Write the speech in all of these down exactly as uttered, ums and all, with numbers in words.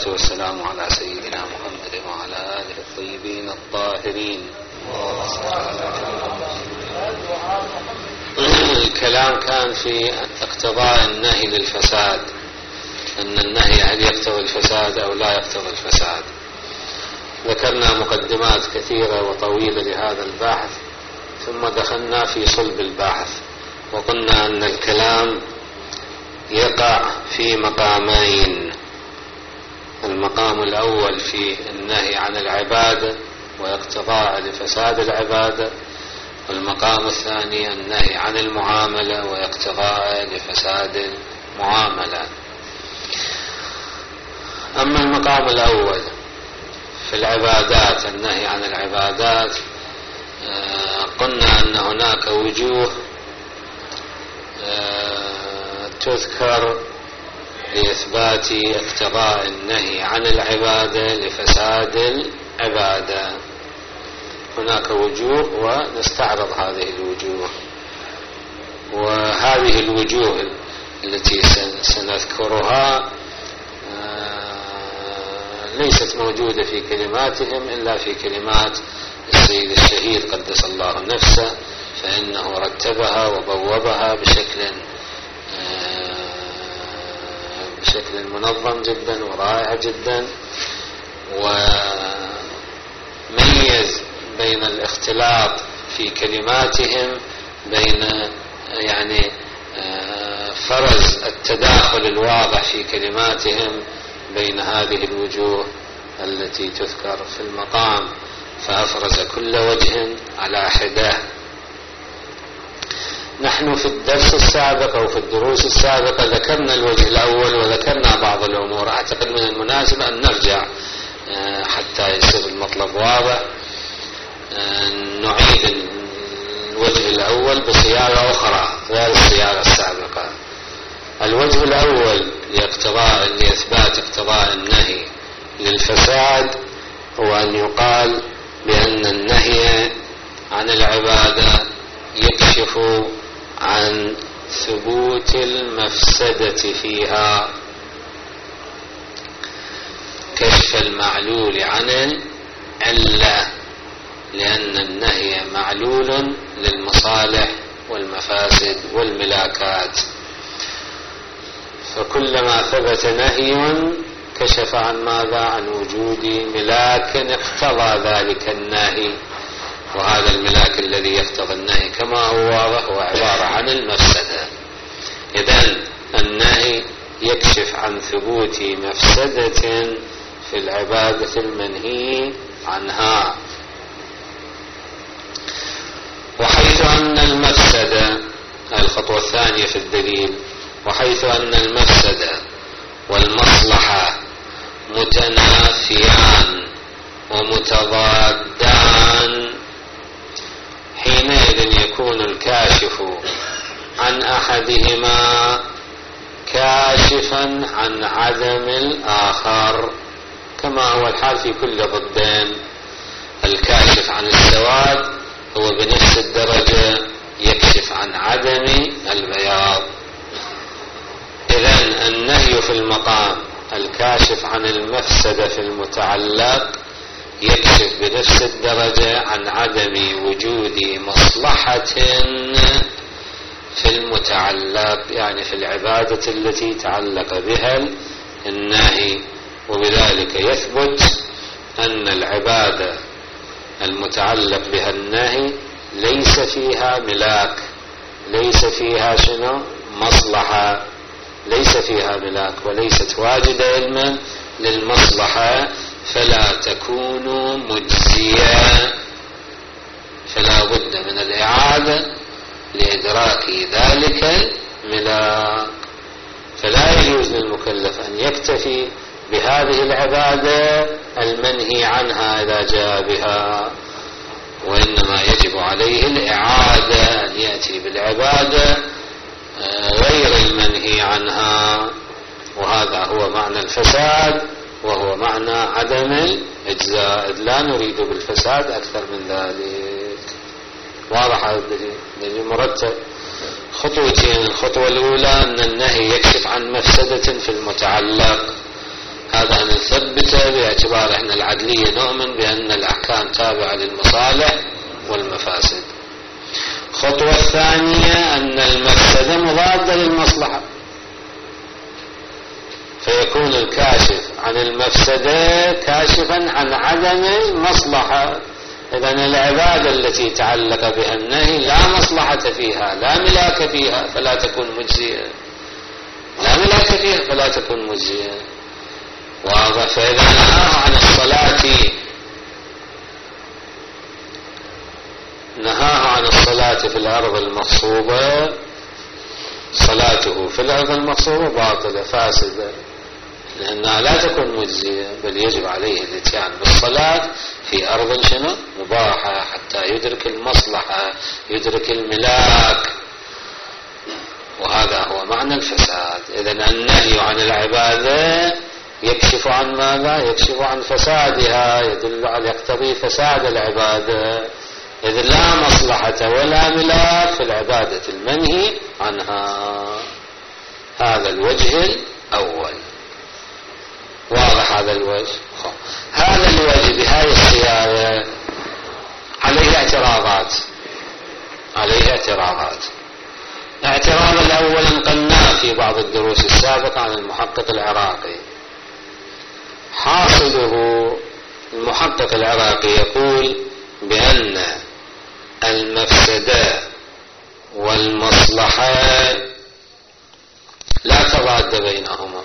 والسلام على سيدنا محمد وعلى آله الطيبين الطاهرين. الكلام كان في اقتضاء النهي للفساد، أن النهي هل يقتضي الفساد أو لا يقتضي الفساد. ذكرنا مقدمات كثيرة وطويلة لهذا البحث، ثم دخلنا في صلب البحث وقلنا أن الكلام يقع في مقامين: المقام الأول في النهي عن العبادة واقتضاء لفساد العبادة، والمقام الثاني النهي عن المعاملة واقتضاء لفساد المعاملة. أما المقام الأول في العبادات، النهي عن العبادات، قلنا أن هناك وجوه تذكر لإثبات اقتضاء النهي عن العبادة لفساد العبادة. هناك وجوه ونستعرض هذه الوجوه، وهذه الوجوه التي سنذكرها ليست موجودة في كلماتهم إلا في كلمات السيد الشهيد قدس الله نفسه، فإنه رتبها وبوبها بشكل بشكل منظم جدا ورائع جدا، وميز بين الاختلاط في كلماتهم، بين يعني فرز التداخل الواضح في كلماتهم بين هذه الوجوه التي تذكر في المقام، فأفرز كل وجه على حدة. نحن في الدرس السابق أو في الدروس السابقة ذكرنا الوجه الأول وذكرنا بعض الأمور. أعتقد من المناسب أن نرجع حتى يصير المطلب واضح، نعيد الوجه الأول بصياغة أخرى غير الصياغة السابقة. الوجه الأول لاقتضاء لإثبات اقتضاء النهي للفساد هو أن يقال بأن النهي عن العبادة يكشف عن ثبوت المفسدة فيها، كشف المعلول عن العلة، لأن النهي معلول للمصالح والمفاسد والملاكات، فكلما ثبت نهي كشف عن ماذا؟ عن وجود ملاك اقتضى ذلك النهي، وهذا الملاك الذي يقتضى النهي كما هو واضح هو عبارة عن المفسدة. إذن النهي يكشف عن ثبوت مفسدة في العبادة المنهي عنها، وحيث أن المفسدة، الخطوة الثانية في الدليل، وحيث أن المفسدة والمصلحة متنافيان ومتضادان، حينئذ يكون الكاشف عن أحدهما كاشفا عن عدم الآخر، كما هو الحال في كل ضدين. الكاشف عن السواد هو بنفس الدرجة يكشف عن عدم البياض. إذن النهي في المقام الكاشف عن المفسدة في المتعلق يكشف بنفس الدرجة عن عدم وجود مصلحة في المتعلق، يعني في العبادة التي تعلق بها النهي، وبذلك يثبت أن العبادة المتعلق بها النهي ليس فيها ملاك، ليس فيها شنو؟ مصلحة، ليس فيها ملاك وليست واجدة علما للمصلحة، فلا تكون مجزية، فلا بد من الإعادة لإدراك ذلك الملاك. فلا يجوز للمكلف أن يكتفي بهذه العبادة المنهي عنها إذا جاء بها، وإنما يجب عليه الإعادة، أن يأتي بالعبادة غير المنهي عنها، وهذا هو معنى الفساد وهو معنى عدم الإجزاء. لا نريد بالفساد أكثر من ذلك. واضح هذا الدليل مرتب. خطوتين: الخطوة الأولى أن النهي يكشف عن مفسدة في المتعلق، هذا نثبته باعتبار احنا العدلية نؤمن بأن الأحكام تابعة للمصالح والمفاسد. الخطوة الثانية أن المفسدة مضادة للمصلحة، فيكون الكاشف عن المفسدة كاشفا عن عدم المصلحة. إذن العبادة التي تعلق بها النهي لا مصلحة فيها، لا ملاك فيها، فلا تكون مجزية، لا ملاك فيها فلا تكون مجزية. واضح؟ فإذا نهاه عن الصلاة نهاه عن الصلاة في الأرض المغصوبة، صلاته في الأرض المغصوبة باطلة فاسدة، لأنها لا تكون مجزية، بل يجب عليه الاتيان بالصلاة في أرض شنو؟ مباحة، حتى يدرك المصلحة، يدرك الملاك، وهذا هو معنى الفساد. إذن النهي عن العبادة يكشف عن ماذا؟ يكشف عن فسادها، يدل على يقتضي فساد العبادة، إذ لا مصلحة ولا ملاك في العبادة المنهي عنها. هذا الوجه الأول. واضح هذا الوجه؟ هذا الوجه بهذه الصياغة عليه اعتراضات، عليه اعتراضات. اعتراض الأول نقلناه في بعض الدروس السابقة عن المحقق العراقي. حاصله المحقق العراقي يقول بأن المفسدة والمصلحة لا تضاد بينهما،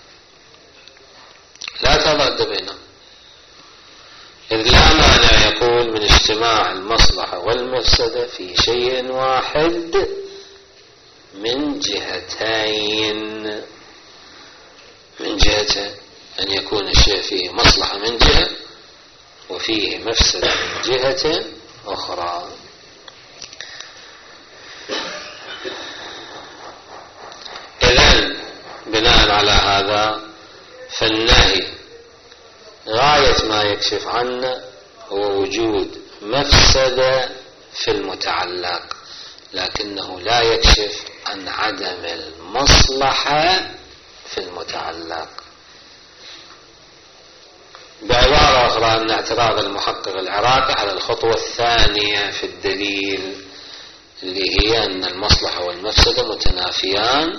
لا تضاد بينهما، إذ لا مانع يقول من اجتماع المصلحة والمفسدة في شيء واحد من جهتين، من جهة أن يكون الشيء فيه مصلحة من جهة وفيه مفسدة من جهة أخرى. إذن بناء على هذا فالنهي غاية ما يكشف عنه هو وجود مفسدة في المتعلق، لكنه لا يكشف عن عدم المصلحة في المتعلق. بعبارة أخرى أن اعتراض المحقق العراقي على الخطوة الثانية في الدليل، اللي هي أن المصلحة والمفسدة متنافيان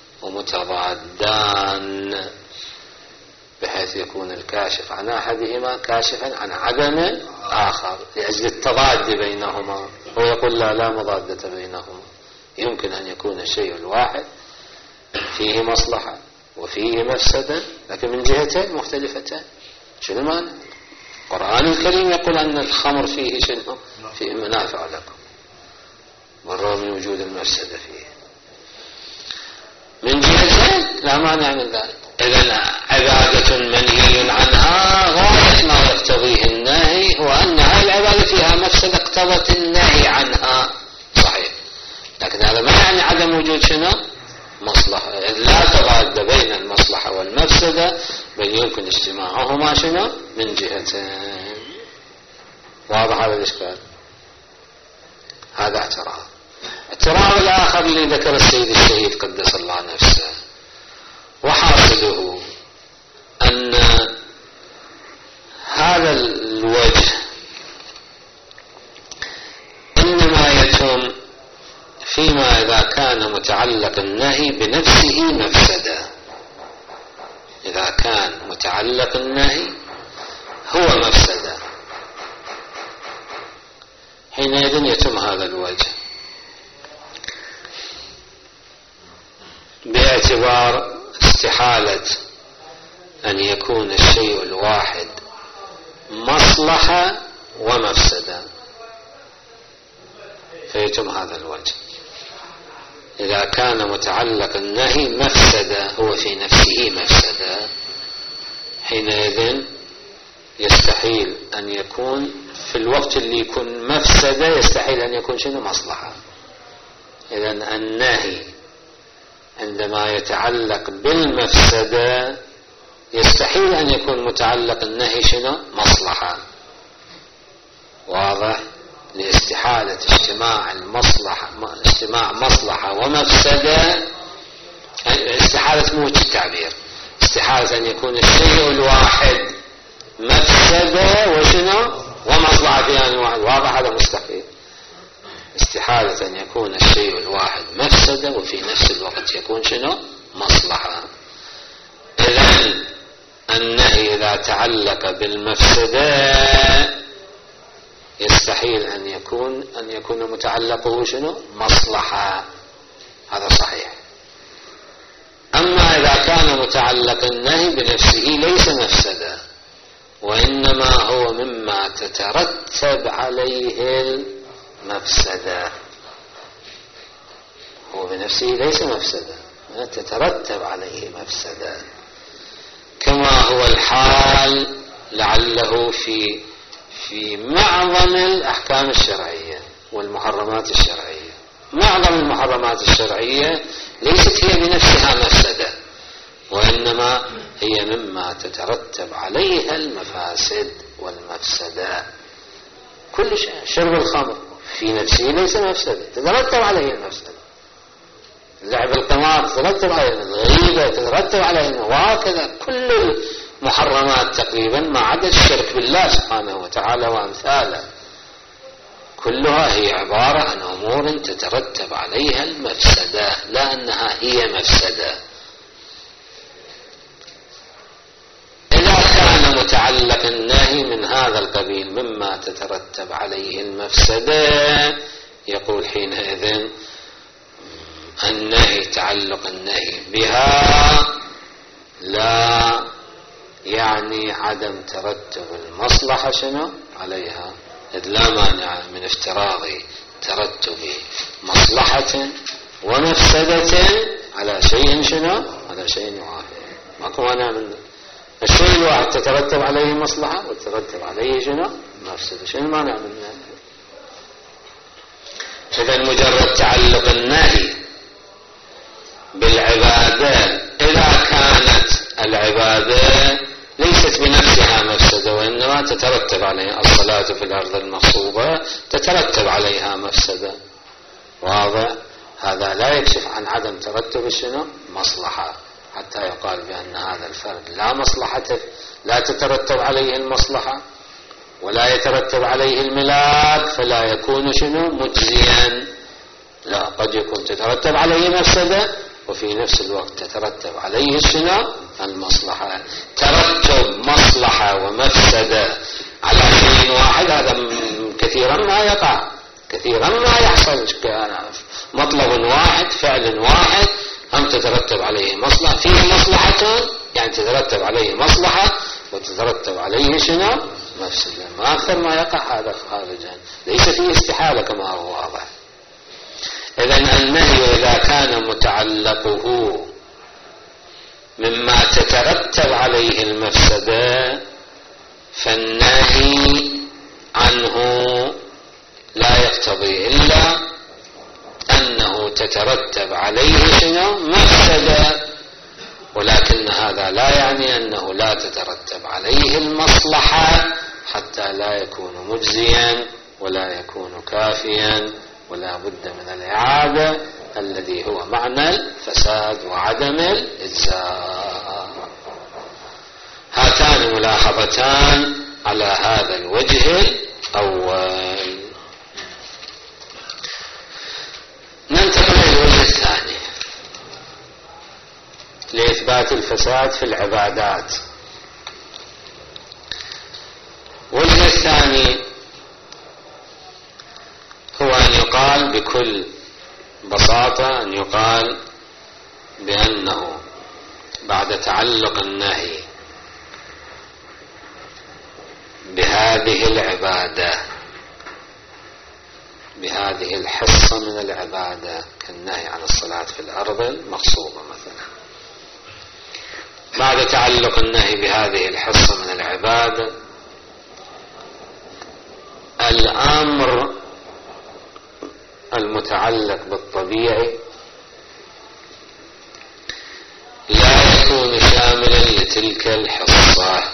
ومتضادان، بحيث يكون الكاشف عن أحدهما كاشفا عن عدم آخر لأجل التضاد بينهما. هو يقول لا لا مضادة بينهما، يمكن أن يكون الشيء الواحد فيه مصلحة وفيه مفسدة لكن من جهتين مختلفتين. شنو معنى؟ القرآن الكريم يقول أن الخمر فيه شنو؟ فيه منافع لكم بالرغم من وجود المفسدة فيه. من جهتين لا مانع من ذلك. إذن عبادة منهي عنها غاية ما يقتضيه النهي هو أن هذه العبادة فيها مفسدة اقتضت النهي عنها، صحيح، لكن هذا ما يعني عدم وجود شنو؟ مصلحة، لا تضاد بين المصلحة والمفسدة، بل يمكن اجتماعهما شنو؟ من جهتين. واضح هذا الإشكال؟ هذا اعتراض. الاعتراض الآخر اللي ذكر السيد الشهيد قدس الله نفسه، وحاصله أن هذا الوجه إنما يتم فيما إذا كان متعلق النهي بنفسه مفسدة. إذا كان متعلق النهي هو مفسدة حينئذ يتم هذا الوجه، باعتبار استحالة أن يكون الشيء الواحد مصلحة ومفسدة، فيتم هذا الوجه. إذا كان متعلق النهي مفسدة هو في نفسه مفسدة، حينئذ يستحيل أن يكون في الوقت اللي يكون مفسدة يستحيل أن يكون شنو؟ مصلحة. إذن النهي عندما يتعلق بالمفسدة يستحيل أن يكون متعلق النهي شنو؟ مصلحة. واضح؟ لاستحالة اجتماع المصلحة اجتماع مصلحة ومفسدة، استحالة موت التعبير استحالة أن يكون الشيء الواحد مفسدة وشنو ومصلحة في آن واحد، واضح هذا مستحيل. استحالة أن يكون الشيء الواحد مفسدة وفي نفس الوقت يكون شنو مصلحة. إذن النهي إذا تعلق بالمفسدة يستحيل أن يكون أن يكون متعلقه شنو مصلحة، هذا صحيح. أما إذا كان متعلق النهي بنفسه ليس مفسدة وإنما هو مما تترتب عليه المفسدة، هو بنفسه ليس مفسدة تترتب عليه مفسدة، كما هو الحال لعله في في معظم الأحكام الشرعية والمحرمات الشرعية. معظم المحرمات الشرعية ليست هي بنفسها مفسدة وإنما هي مما تترتب عليها المفاسد والمفسدة. كل شيء، شرب الخمر في نفسه ليس مفسدة تترتب عليه المفسدة، لعب القمار تترتب عليه، الغيبة تترتب عليه، وهكذا كل المحرمات تقريبا ما عدا الشرك بالله سبحانه وتعالى وأمثاله كلها هي عبارة عن أمور تترتب عليها المفسدة لا أنها هي مفسدة. إذا كان متعلق النهي من هذا القبيل مما تترتب عليه المفسدة يقول حينئذ النهي تعلق النهي بها لا يعني عدم ترتب المصلحة شنو عليها، إذ لا مانع من افتراض ترتب مصلحة ومفسدة على شيء شنو على شيء واحد، ماكو مانع من الشيء الواحد تترتب عليه مصلحة وتترتب عليه شنو مفسدة، شنو المانع من ذلك؟ إذا مجرد تعلق النهي بالعبادة إذا كانت العبادة ليست بنفسها مفسدة وإنما تترتب عليها، الصلاة في الأرض المغصوبة تترتب عليها مفسدة، واضح؟ هذا لا يكشف عن عدم ترتب شنو مصلحة حتى يقال بأن هذا الفرد لا مصلحة لا تترتب عليه المصلحة ولا يترتب عليه الملاك فلا يكون شنو مجزيا، لا قد يكون تترتب عليه مفسدة وفي نفس الوقت تترتب عليه شنو المصلحة. ترتب مصلحة ومفسدة على شيء واحد هذا كثيرا ما يقع، كثيرا ما يحصل. مطلب واحد فعل واحد هم تترتب عليه مصلحة، فيه مصلحة يعني تترتب عليه مصلحة وتترتب عليه شنو مفسدة، ما أكثر ما يقع هذا خارجا، ليس فيه استحالة كما هو واضح. إذن النهي إذا كان متعلقه مما تترتب عليه المفسدة فالنهي عنه لا يقتضي إلا أنه تترتب عليه شنو مفسدة، ولكن هذا لا يعني أنه لا تترتب عليه المصلحة حتى لا يكون مجزيا ولا يكون كافيا، ولا بد من الإعادة الذي هو معنى الفساد وعدم الإجزاء. هاتان ملاحظتان على هذا الوجه الأول. ننتقل إلى الوجه الثاني لإثبات الفساد في العبادات. الوجه الثاني هو أن يقال بكل بساطة أن يقال بأنه بعد تعلق النهي بهذه العبادة بهذه الحصة من العبادة كالنهي عن الصلاة في الأرض المغصوبة مثلا، بعد تعلق النهي بهذه الحصة من العبادة الأمر المتعلق بالطبيعي لا يكون شاملا لتلك الحصة،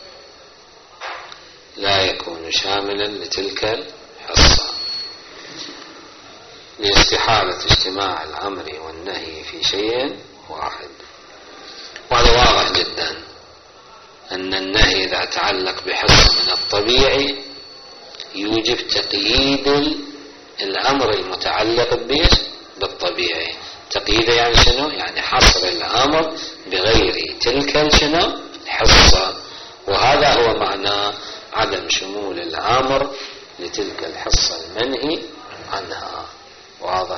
لا يكون شاملا لتلك الحصة لاستحالة اجتماع الأمر والنهي في شيء واحد. وهذا واضح جدا أن النهي إذا تعلق بحصة من الطبيعي يوجب تقييد الأمر المتعلق به بالطبيعي. تقييده يعني شنو؟ يعني حصر الأمر بغير تلك شنو؟ الحصة. وهذا هو معنى عدم شمول الأمر لتلك الحصة المنهي عنها. واضح؟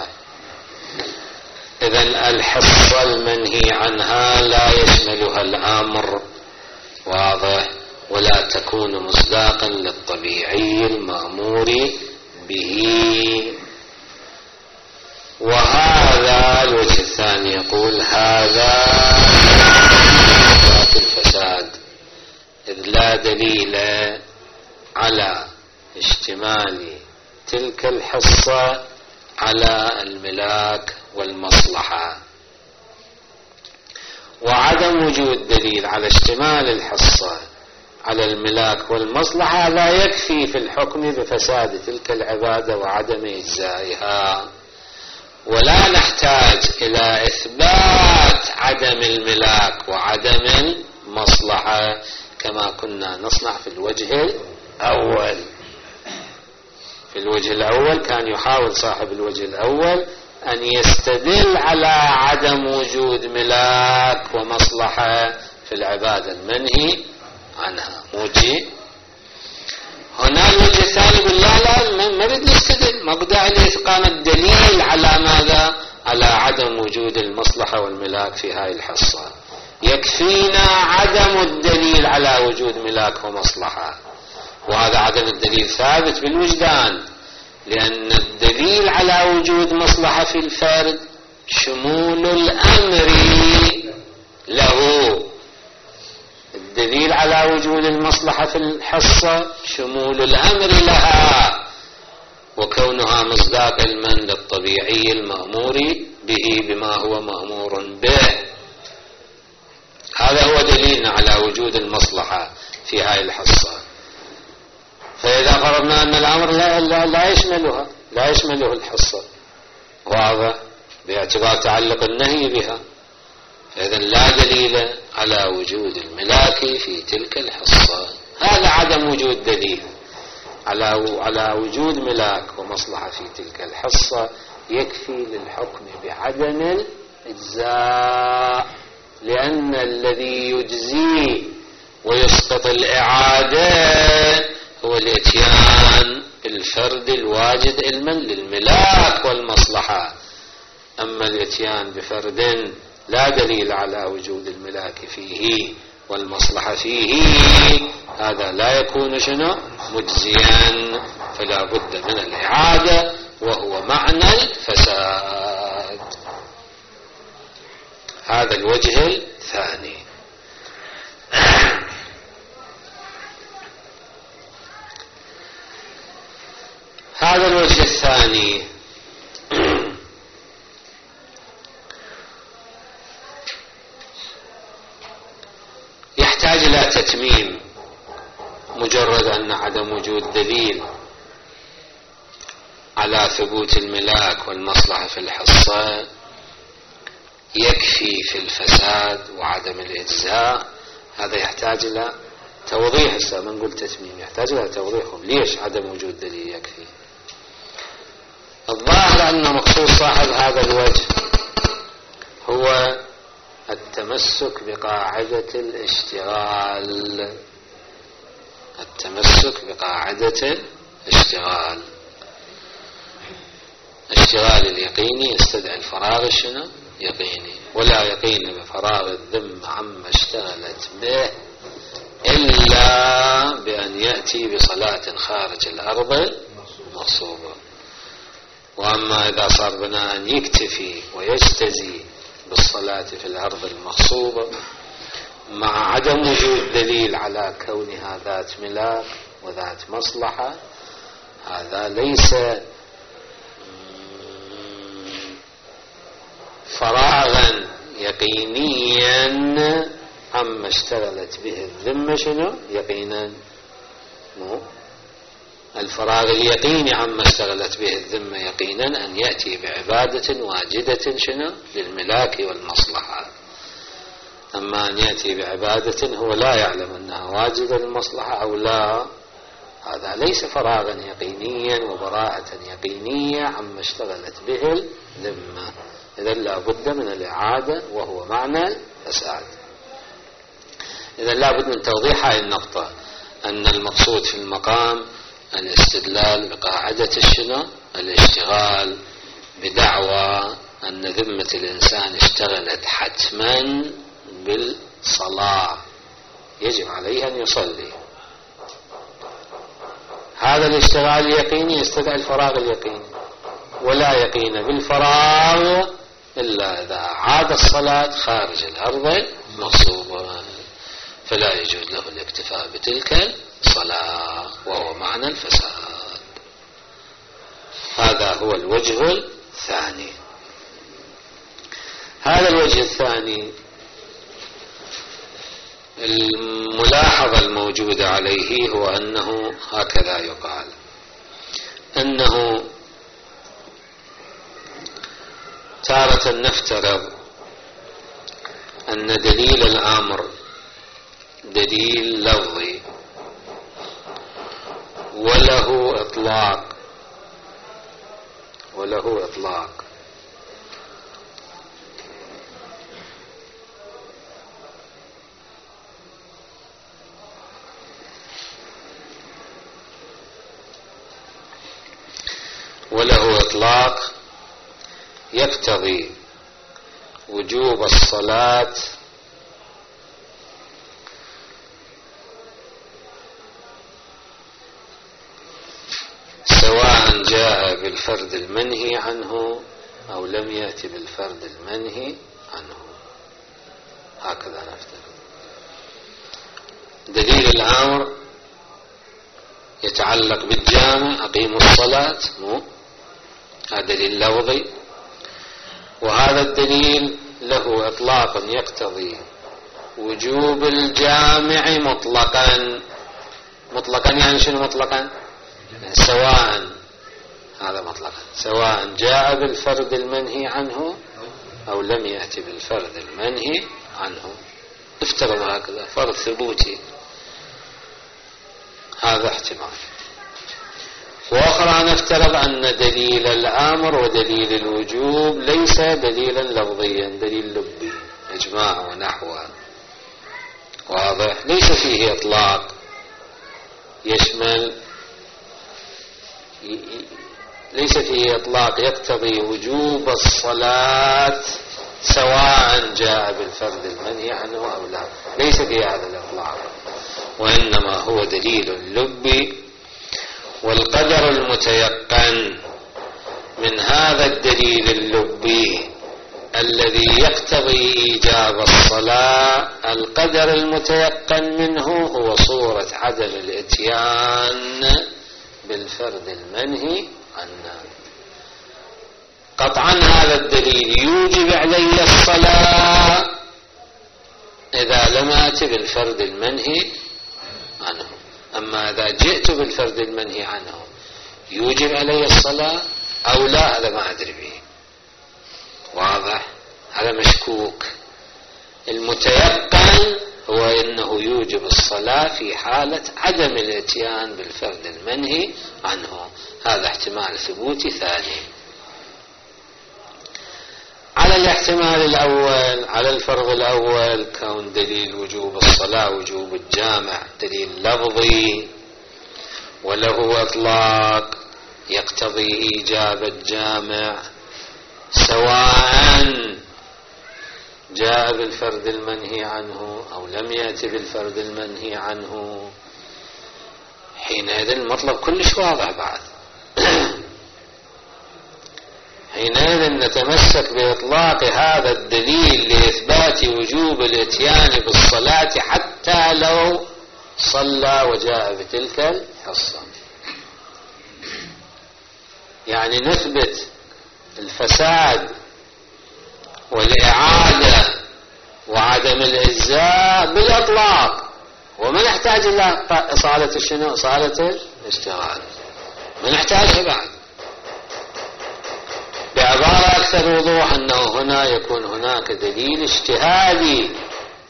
إذن الحصة المنهي عنها لا يشملها الأمر. واضح؟ ولا تكون مصداقا للطبيعي المأمور به. وهذا الوجه الثاني يقول هذا الفساد، إذ لا دليل على اشتمال تلك الحصة على الملاك والمصلحة. وعدم وجود دليل على اشتمال الحصة على الملاك والمصلحة لا يكفي في الحكم بفساد تلك العبادة وعدم إجزائها، ولا نحتاج إلى إثبات عدم الملاك وعدم المصلحة كما كنا نصنع في الوجه الأول. في الوجه الأول كان يحاول صاحب الوجه الأول أن يستدل على عدم وجود ملاك ومصلحة في العبادة المنهي عنها. موجي هنا الوجه الثاني يقول لا لا ما بدي نستدل، ما بدي عليه إتقان الدليل على ماذا؟ على عدم وجود المصلحة والملاك في هاي الحصة. يكفينا عدم الدليل على وجود ملاك ومصلحة، وهذا عدم الدليل ثابت بالوجدان، لأن الدليل على وجود مصلحة في الفرد شمول الأمر له. الدليل على وجود المصلحة في الحصة شمول الأمر لها، وكونها مصداق علما للطبيعي المأمور به بما هو مأمور به. هذا هو دليلنا على وجود المصلحة في هذه الحصة. فإذا فرضنا أن الأمر لا, لا, لا يشملها لا يشمله الحصة، واضح؟ باعتبار تعلق النهي بها، فإذا لا دليل على وجود الملاك في تلك الحصة. هذا عدم وجود دليل على على وجود ملاك ومصلحة في تلك الحصة يكفي للحكم بعدم الإجزاء، لأن الذي يجزي ويسقط الإعادة هو الاتيان بالفرد الواجد علما للملاك والمصلحة. أما الاتيان بفرد لا دليل على وجود الملاك فيه والمصلحة فيه هذا لا يكون شنو؟ مجزيا، فلا بد من الإعادة وهو معنى الفساد. هذا الوجه الثاني. هذا الوجه الثاني يحتاج إلى تتميم. مجرد أن عدم وجود دليل على ثبوت الملاك والمصلحة في الحصة يكفي في الفساد وعدم الإجزاء. هذا يحتاج إلى توضيح. هسه ما نقول تتميم، يحتاج إلى توضيحهم. ليش عدم وجود دليل يكفي؟ الظاهر أن مقصود صاحب هذا الوجه هو التمسك بقاعدة الاشتغال. التمسك بقاعدة الاشتغال. الاشتغال اليقيني يستدعي الفراغ شنو؟ يقيني، ولا يقين بفراغ الذمة عما اشتغلت به إلا بأن يأتي بصلاة خارج الأرض مغصوبة. وأما إذا صار بناء يكتفي ويجتزي بالصلاة في الأرض المغصوبة مع عدم وجود دليل على كونها ذات ملاك وذات مصلحة، هذا ليس فراغا يقينيا عما اشتغلت به الذمة شنو؟ يقينا. مو الفراغ اليقيني عما اشتغلت به الذمة يقينا أن يأتي بعبادة واجدة شنو؟ للملاك والمصلحة. أما أن يأتي بعبادة هو لا يعلم أنها واجدة للمصلحة أو لا، هذا ليس فراغا يقينيا وبراءة يقينية عما اشتغلت به الذمة. إذا لا بد من الإعادة وهو معنى الفساد. إذا لا بد من توضيح هذه النقطة، أن المقصود في المقام الاستدلال بقاعدة الشنو الاشتغال بدعوى أن ذمة الإنسان اشتغلت حتما بالصلاة، يجب عليه أن يصلي. هذا الاشتغال اليقيني يستدعي الفراغ اليقيني، ولا يقين بالفراغ إلا إذا عاد الصلاة خارج الأرض المغصوبة، فلا يجوز له الاكتفاء بتلك الصلاة وهو معنى الفساد. هذا هو الوجه الثاني. هذا الوجه الثاني الملاحظة الموجودة عليه هو أنه هكذا يقال، أنه تارة نفترض أن دليل الأمر دليل لفظي وله إطلاق وله إطلاق وله إطلاق يقتضي وجوب الصلاة سواء جاء بالفرد المنهي عنه أو لم يأتي بالفرد المنهي عنه. هكذا نفترض دليل الأمر يتعلق بالجامع أقيموا الصلاة، مو هذا دليل لفظي، وهذا الدليل له إطلاق يقتضي وجوب الجامع مطلقا. مطلقا يعني شنو مطلقا؟ يعني سواء، هذا مطلقا سواء جاء بالفرد المنهي عنه أو لم يأتي بالفرد المنهي عنه. افترض هكذا فرض ثبوتي، هذا احتمال. وأخرى نفترض أن دليل الأمر ودليل الوجوب ليس دليلا لفظيا، دليل لبي إجماع ونحوه، واضح، ليس فيه إطلاق يشمل، ليس فيه إطلاق يقتضي وجوب الصلاة سواء جاء بالفرد المنهي عنه أو لا، ليس فيه هذا الإطلاق، وإنما هو دليل لبي. والقدر المتيقن من هذا الدليل اللبي الذي يقتضي إيجاب الصلاة، القدر المتيقن منه هو صورة عدم الإتيان بالفرد المنهي عنه. قطعا هذا الدليل يوجب علي الصلاة إذا لم آتي بالفرد المنهي عنه، أما إذا جئت بالفرد المنهي عنه يوجب علي الصلاة أو لا، هذا ما أدري به، واضح، هذا مشكوك. المتيقن هو أنه يوجب الصلاة في حالة عدم الاتيان بالفرد المنهي عنه، هذا احتمال ثبوتي ثاني. على الاحتمال الأول، على الفرض الأول، كون دليل وجوب الصلاة وجوب الجامع دليل لفظي وله إطلاق يقتضي إيجاب الجامع سواء جاء بالفرد المنهي عنه أو لم يأتي بالفرد المنهي عنه، حينئذ المطلب كلش واضح بعد. حينئذ نتمسك بإطلاق هذا الدليل لإثبات وجوب الاتيان بالصلاة حتى لو صلى وجاء بتلك الحصة، يعني نثبت الفساد والإعادة وعدم الإجزاء بالإطلاق، وما نحتاج إلى إصالة الشنو، إصالة الاشتغال، ما نحتاجها بعد. بعبارة أكثر وضوح أنه هنا يكون هناك دليل اجتهادي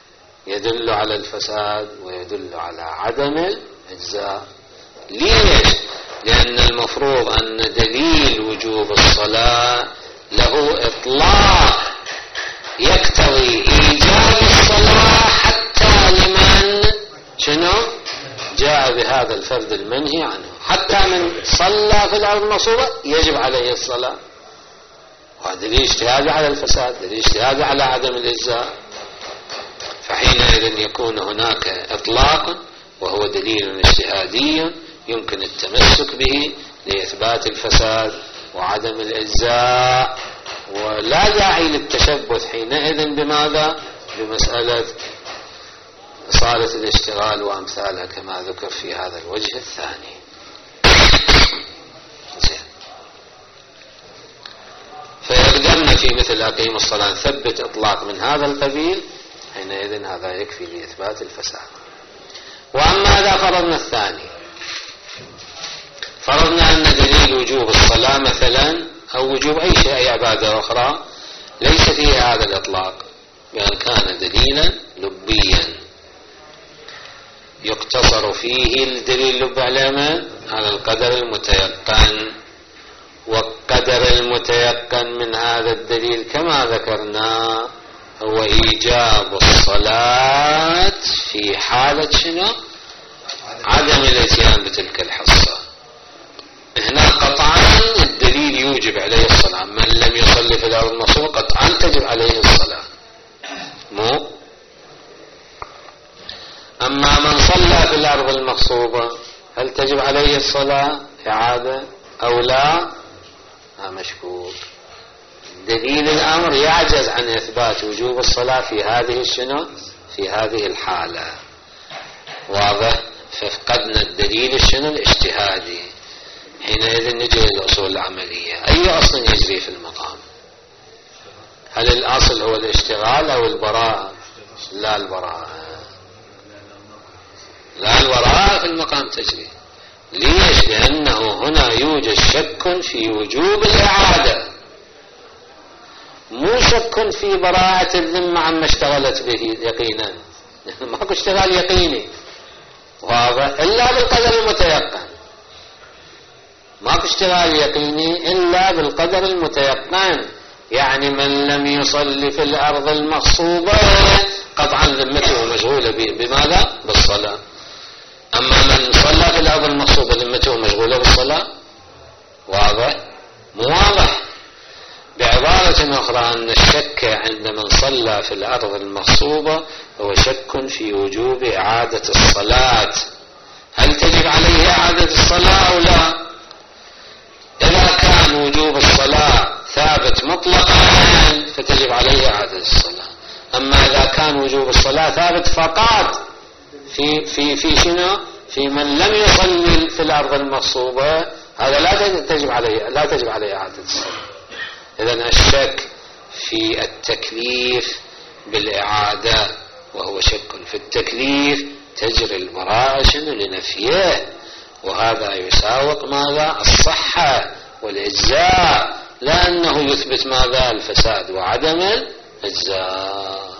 يدل على الفساد ويدل على عدم الإجزاء. ليش؟ لأن المفروض أن دليل وجوب الصلاة له إطلاق يقتضي إيجاب الصلاة حتى لمن شنو جاء بهذا الفرد المنهي عنه، حتى من صلى في الأرض المغصوبة يجب عليه الصلاة. وهذا دليل اجتهادي على الفساد، دليل اجتهادي على عدم الإجزاء. فحينئذ يكون هناك إطلاق وهو دليل اجتهادي يمكن التمسك به لإثبات الفساد وعدم الإجزاء، ولا داعي للتشبث حينئذ بماذا؟ بمسألة صالة الاشتغال وأمثالها كما ذكر في هذا الوجه الثاني. فيقدرنا في مثل أقيم الصلاة ثبت إطلاق من هذا القبيل، حينئذ هذا يكفي لإثبات الفساد. وأما إذا فرضنا الثاني، فرضنا أن دليل وجوب الصلاة مثلا أو وجوب أي شيء أي عبادة أخرى ليس فيه هذا الإطلاق، بأن كان دليلا لبيا يقتصر فيه الدليل اللب على القدر المتيقن، والقدر المتيقن من هذا الدليل كما ذكرنا هو إيجاب الصلاة في حالة شنو؟ عدم الاتيان بتلك الحصة. هنا قطعا الدليل يوجب عليه الصلاة، من لم يصلي في الأرض المغصوبة قطعا تجب عليه الصلاة. مو أما من صلى في الأرض المغصوبة هل تجب عليه الصلاة إعادة أو لا؟ ها مشكوك. دليل الأمر يعجز عن إثبات وجوب الصلاة في هذه الشنو؟ في هذه الحالة. واضح؟ ففقدنا الدليل الشنو؟ الاجتهادي. حينئذ نجي للأصول العملية. أي أصل يجري في المقام؟ هل الأصل هو الاشتغال أو البراءة؟ لا البراءة، لا البراءة في المقام تجري. ليش؟ لأنه هنا يوجد شك في وجوب الإعادة، مو شك في براءة الذمة عما اشتغلت به يقينا. ماكو اشتغال يقيني واضح إلا بالقدر المتيقن، ماكو اشتغال يقيني إلا بالقدر المتيقن. يعني من لم يصلي في الأرض المغصوبة قطعا ذمته مشغولة بماذا؟ بالصلاة. أما من صلى في الأرض المغصوبة ذمته مشغولة بالصلاة. واضح؟ مو واضح؟ بعبارة أخرى أن الشك عند من صلى في الأرض المغصوبة هو شك في وجوب إعادة الصلاة. هل تجب عليه إعادة الصلاة أو لا؟ إذا كان وجوب الصلاة ثابت مطلقا فتجب عليه إعادة الصلاة. أما إذا كان وجوب الصلاة ثابت فقط في في في شنو؟ في من لم يصلي في الأرض المغصوبة هذا لا تجب عليه لا تجب عليه إعادة الصلاة. إذن الشك في التكليف بالإعادة وهو شك في التكليف تجري البراءة شنو؟ لنفيه، وهذا يساوق ماذا؟ الصحة والإجزاء، لأنه يثبت ماذا؟ الفساد وعدم الإجزاء.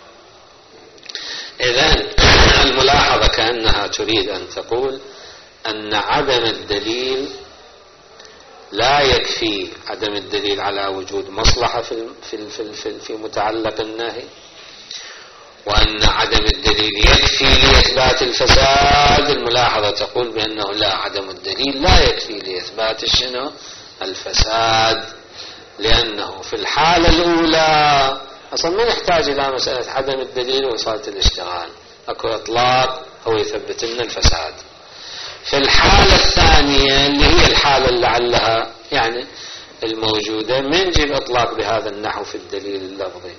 إذن الملاحظة كأنها تريد أن تقول أن عدم الدليل لا يكفي، عدم الدليل على وجود مصلحة في في في في, في متعلق النهي، وأن عدم الدليل يكفي لإثبات الفساد. الملاحظة تقول بأنه لا، عدم الدليل لا يكفي لإثبات الشنو؟ الفساد، لأنه في الحالة الأولى أصلا ما نحتاج إلى مسألة عدم الدليل وصالة الاشتغال، أكو إطلاق هو يثبت لنا الفساد. في الحالة الثانية اللي هي الحالة اللي لعلها يعني الموجودة من نجيب إطلاق بهذا النحو في الدليل اللفظي.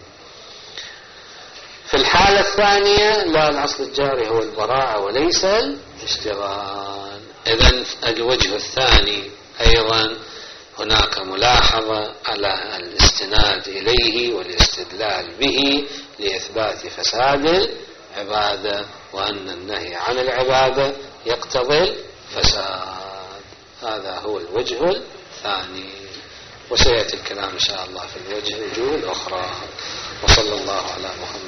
في الحالة الثانية لا، الأصل الجاري هو البراءة وليس الاشتغال. إذن الوجه الثاني أيضا هناك ملاحظة على الاستناد إليه والاستدلال به لإثبات فساد العبادة، وأن النهي عن العبادة يقتضي الفساد. هذا هو الوجه الثاني، وسيأتي الكلام إن شاء الله في الوجه الوجوه الأخرى. وصلى الله على محمد.